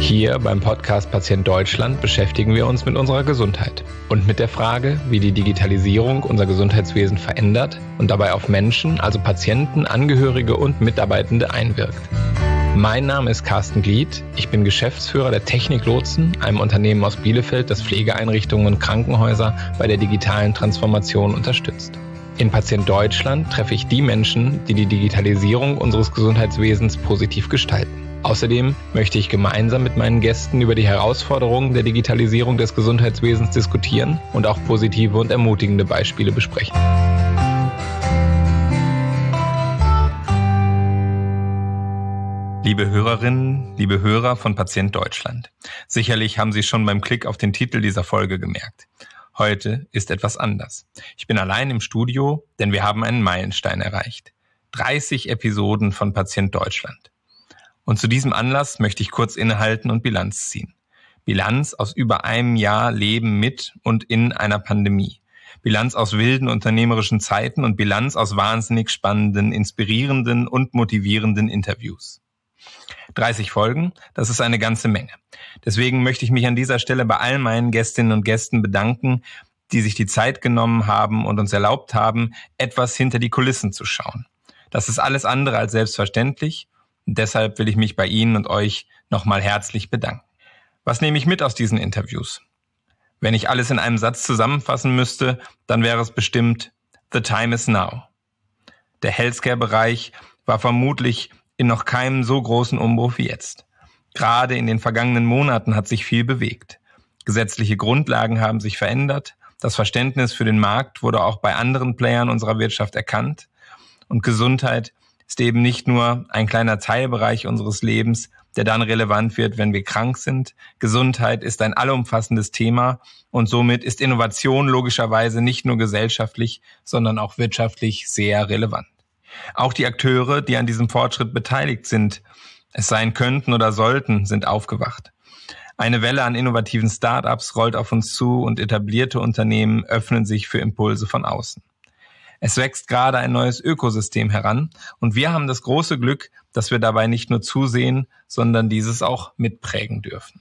Hier beim Podcast Patient Deutschland beschäftigen wir uns mit unserer Gesundheit und mit der Frage, wie die Digitalisierung unser Gesundheitswesen verändert und dabei auf Menschen, also Patienten, Angehörige und Mitarbeitende einwirkt. Mein Name ist Carsten Glied, ich bin Geschäftsführer der Technik Lotsen, einem Unternehmen aus Bielefeld, das Pflegeeinrichtungen und Krankenhäuser bei der digitalen Transformation unterstützt. In Patient Deutschland treffe ich die Menschen, die die Digitalisierung unseres Gesundheitswesens positiv gestalten. Außerdem möchte ich gemeinsam mit meinen Gästen über die Herausforderungen der Digitalisierung des Gesundheitswesens diskutieren und auch positive und ermutigende Beispiele besprechen. Liebe Hörerinnen, liebe Hörer von Patient Deutschland, sicherlich haben Sie schon beim Klick auf den Titel dieser Folge gemerkt. Heute ist etwas anders. Ich bin allein im Studio, denn wir haben einen Meilenstein erreicht. 30 Episoden von Patient Deutschland. Und zu diesem Anlass möchte ich kurz innehalten und Bilanz ziehen. Bilanz aus über einem Jahr Leben mit und in einer Pandemie. Bilanz aus wilden unternehmerischen Zeiten und Bilanz aus wahnsinnig spannenden, inspirierenden und motivierenden Interviews. 30 Folgen, das ist eine ganze Menge. Deswegen möchte ich mich an dieser Stelle bei all meinen Gästinnen und Gästen bedanken, die sich die Zeit genommen haben und uns erlaubt haben, etwas hinter die Kulissen zu schauen. Das ist alles andere als selbstverständlich. Und deshalb will ich mich bei Ihnen und euch nochmal herzlich bedanken. Was nehme ich mit aus diesen Interviews? Wenn ich alles in einem Satz zusammenfassen müsste, dann wäre es bestimmt: The time is now. Der Healthcare-Bereich war vermutlich in noch keinem so großen Umbruch wie jetzt. Gerade in den vergangenen Monaten hat sich viel bewegt. Gesetzliche Grundlagen haben sich verändert. Das Verständnis für den Markt wurde auch bei anderen Playern unserer Wirtschaft erkannt. Und Gesundheit ist eben nicht nur ein kleiner Teilbereich unseres Lebens, der dann relevant wird, wenn wir krank sind. Gesundheit ist ein allumfassendes Thema und somit ist Innovation logischerweise nicht nur gesellschaftlich, sondern auch wirtschaftlich sehr relevant. Auch die Akteure, die an diesem Fortschritt beteiligt sind, es sein könnten oder sollten, sind aufgewacht. Eine Welle an innovativen Start-ups rollt auf uns zu und etablierte Unternehmen öffnen sich für Impulse von außen. Es wächst gerade ein neues Ökosystem heran und wir haben das große Glück, dass wir dabei nicht nur zusehen, sondern dieses auch mitprägen dürfen.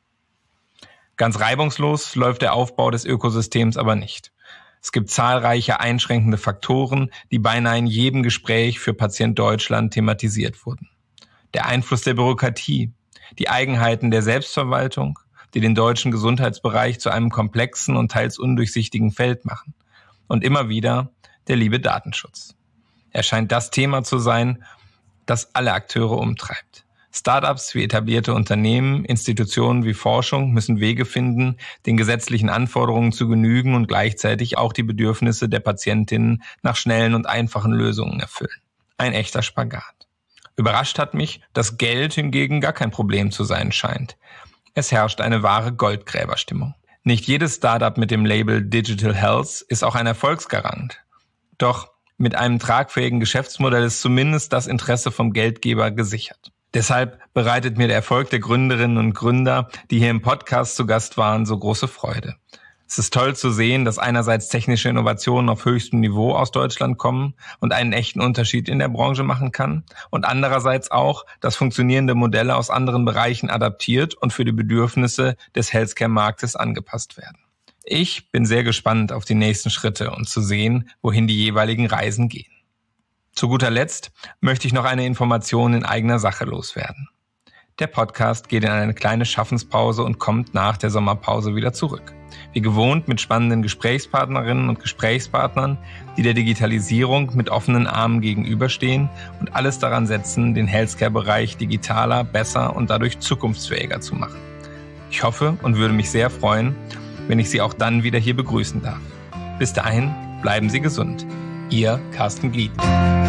Ganz reibungslos läuft der Aufbau des Ökosystems aber nicht. Es gibt zahlreiche einschränkende Faktoren, die beinahe in jedem Gespräch für Patient Deutschland thematisiert wurden. Der Einfluss der Bürokratie, die Eigenheiten der Selbstverwaltung, die den deutschen Gesundheitsbereich zu einem komplexen und teils undurchsichtigen Feld machen. Und immer wieder der liebe Datenschutz. Er scheint das Thema zu sein, das alle Akteure umtreibt. Startups wie etablierte Unternehmen, Institutionen wie Forschung müssen Wege finden, den gesetzlichen Anforderungen zu genügen und gleichzeitig auch die Bedürfnisse der Patientinnen nach schnellen und einfachen Lösungen erfüllen. Ein echter Spagat. Überrascht hat mich, dass Geld hingegen gar kein Problem zu sein scheint. Es herrscht eine wahre Goldgräberstimmung. Nicht jedes Startup mit dem Label Digital Health ist auch ein Erfolgsgarant. Doch mit einem tragfähigen Geschäftsmodell ist zumindest das Interesse vom Geldgeber gesichert. Deshalb bereitet mir der Erfolg der Gründerinnen und Gründer, die hier im Podcast zu Gast waren, so große Freude. Es ist toll zu sehen, dass einerseits technische Innovationen auf höchstem Niveau aus Deutschland kommen und einen echten Unterschied in der Branche machen kann und andererseits auch, dass funktionierende Modelle aus anderen Bereichen adaptiert und für die Bedürfnisse des Healthcare-Marktes angepasst werden. Ich bin sehr gespannt auf die nächsten Schritte und zu sehen, wohin die jeweiligen Reisen gehen. Zu guter Letzt möchte ich noch eine Information in eigener Sache loswerden. Der Podcast geht in eine kleine Schaffenspause und kommt nach der Sommerpause wieder zurück. Wie gewohnt mit spannenden Gesprächspartnerinnen und Gesprächspartnern, die der Digitalisierung mit offenen Armen gegenüberstehen und alles daran setzen, den Healthcare-Bereich digitaler, besser und dadurch zukunftsfähiger zu machen. Ich hoffe und würde mich sehr freuen, wenn ich Sie auch dann wieder hier begrüßen darf. Bis dahin, bleiben Sie gesund. Ihr Carsten Glied.